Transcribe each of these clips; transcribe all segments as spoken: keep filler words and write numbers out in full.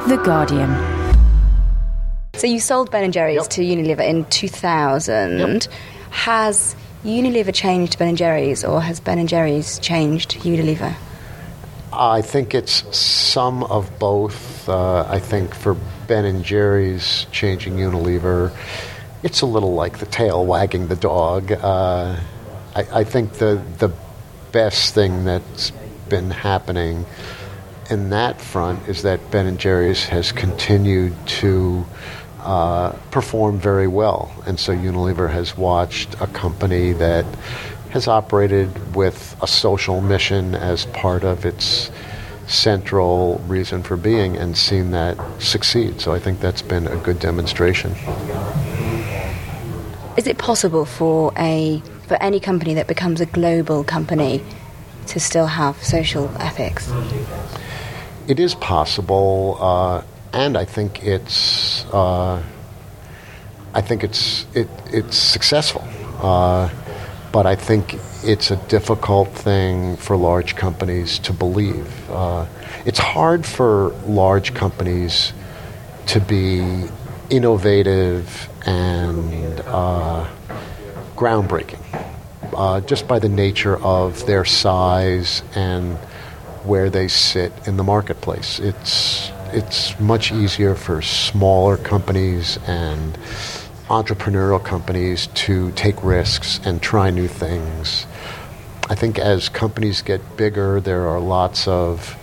The Guardian. So you sold Ben and Jerry's Yep. to Unilever in two thousand. Yep. Has Unilever changed Ben and Jerry's, or has Ben and Jerry's changed Unilever? I think it's some of both. Uh, I think for Ben and Jerry's changing Unilever, it's a little like the tail wagging the dog. Uh, I, I think the the best thing that's been happening in that front is that Ben and Jerry's has continued to uh, perform very well, and so Unilever has watched a company that has operated with a social mission as part of its central reason for being and seen that succeed. So I think that's been a good demonstration. Is it possible for a for any company that becomes a global company to still have social ethics? It is possible, uh, and I think it's uh, I think it's it, it's successful. Uh, But I think it's a difficult thing for large companies to believe. Uh, it's hard for large companies to be innovative and uh, groundbreaking, uh, just by the nature of their size and where they sit in the marketplace. It's it's much easier for smaller companies and entrepreneurial companies to take risks and try new things. I think as companies get bigger, there are lots of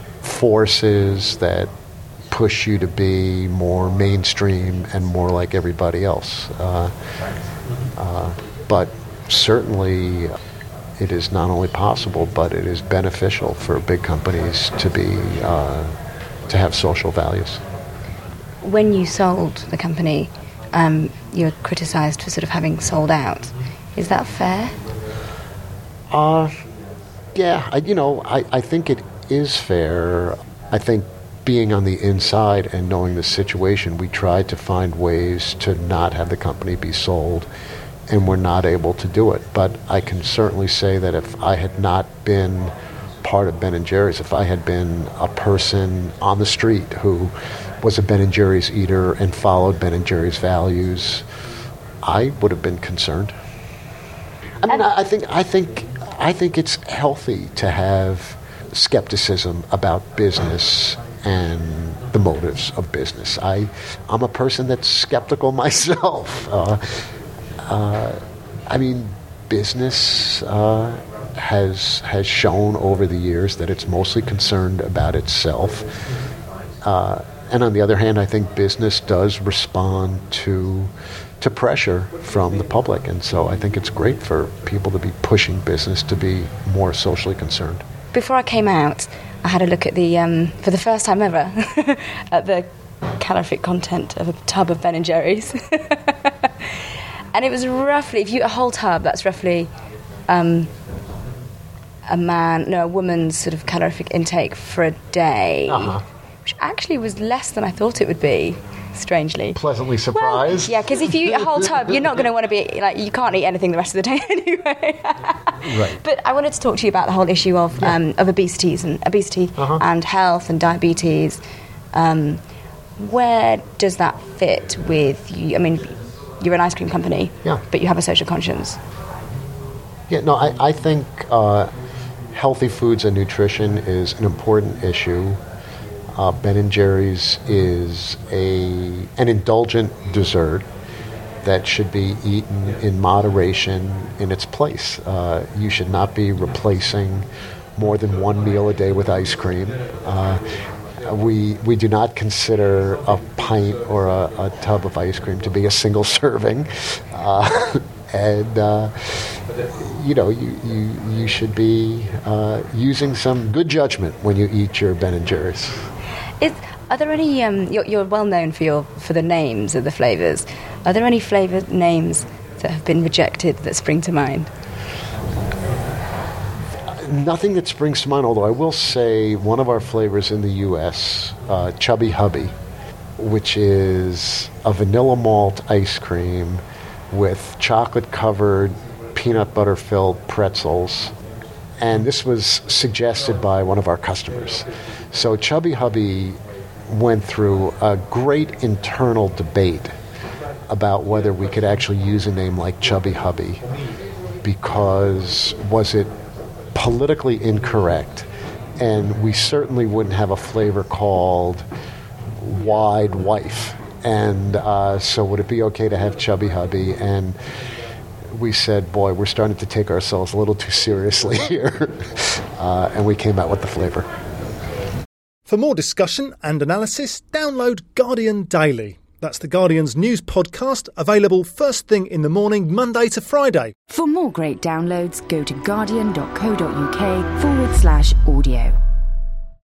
forces that push you to be more mainstream and more like everybody else. Uh, uh, but certainly it is not only possible, but it is beneficial for big companies to be uh, to have social values. When you sold the company, Um, you were criticised for sort of having sold out. Is that fair? Uh, yeah, I, you know, I, I think it is fair. I think being on the inside and knowing the situation, we tried to find ways to not have the company be sold, and we're not able to do it. But I can certainly say that if I had not been part of Ben and Jerry's, if I had been a person on the street who was a Ben and Jerry's eater and followed Ben and Jerry's values, I would have been concerned. I mean, I, I think I think I think it's healthy to have skepticism about business and the motives of business. I I'm a person that's skeptical myself. Uh, uh, I mean, business uh, has has shown over the years that it's mostly concerned about itself. Uh, And on the other hand, I think business does respond to to pressure from the public. And so I think it's great for people to be pushing business to be more socially concerned. Before I came out, I had a look at the, um, for the first time ever, at the calorific content of a tub of Ben and Jerry's. And it was roughly, if you eat a whole tub, that's roughly um, a man, no, a woman's sort of calorific intake for a day. Uh-huh. Which actually was less than I thought it would be, strangely. Pleasantly surprised. Well, yeah, because if you eat a whole tub, you're not going to want to be, like, you can't eat anything the rest of the day anyway. Right. But I wanted to talk to you about the whole issue of Yeah. um, of obesities and obesity Uh-huh. and health and diabetes. Um, where does that fit with you? I mean, you're an ice cream company, Yeah. but you have a social conscience. Yeah, no, I, I think uh, healthy foods and nutrition is an important issue. Uh, Ben and Jerry's is a an indulgent dessert that should be eaten in moderation in its place. Uh, you should not be replacing more than one meal a day with ice cream. Uh, we we do not consider a pint or a, a tub of ice cream to be a single serving, uh, and uh, you know you, you you should be uh, using some good judgment when you eat your Ben and Jerry's. Is, are there any? Um, you're, you're well known for your for the names of the flavours. Are there any flavour names that have been rejected that spring to mind? Nothing that springs to mind. Although I will say one of our flavors in the U S, uh, Chubby Hubby, which is a vanilla malt ice cream with chocolate-covered, peanut butter-filled pretzels. And this was suggested by one of our customers. So Chubby Hubby went through a great internal debate about whether we could actually use a name like Chubby Hubby, because was it politically incorrect? And we certainly wouldn't have a flavor called Wide Wife. And uh, so would it be okay to have Chubby Hubby? And we said, boy, we're starting to take ourselves a little too seriously here. uh, and we came out with the flavor. For more discussion and analysis, download Guardian Daily. That's the Guardian's news podcast, available first thing in the morning, Monday to Friday. For more great downloads, go to guardian.co.uk forward slash audio.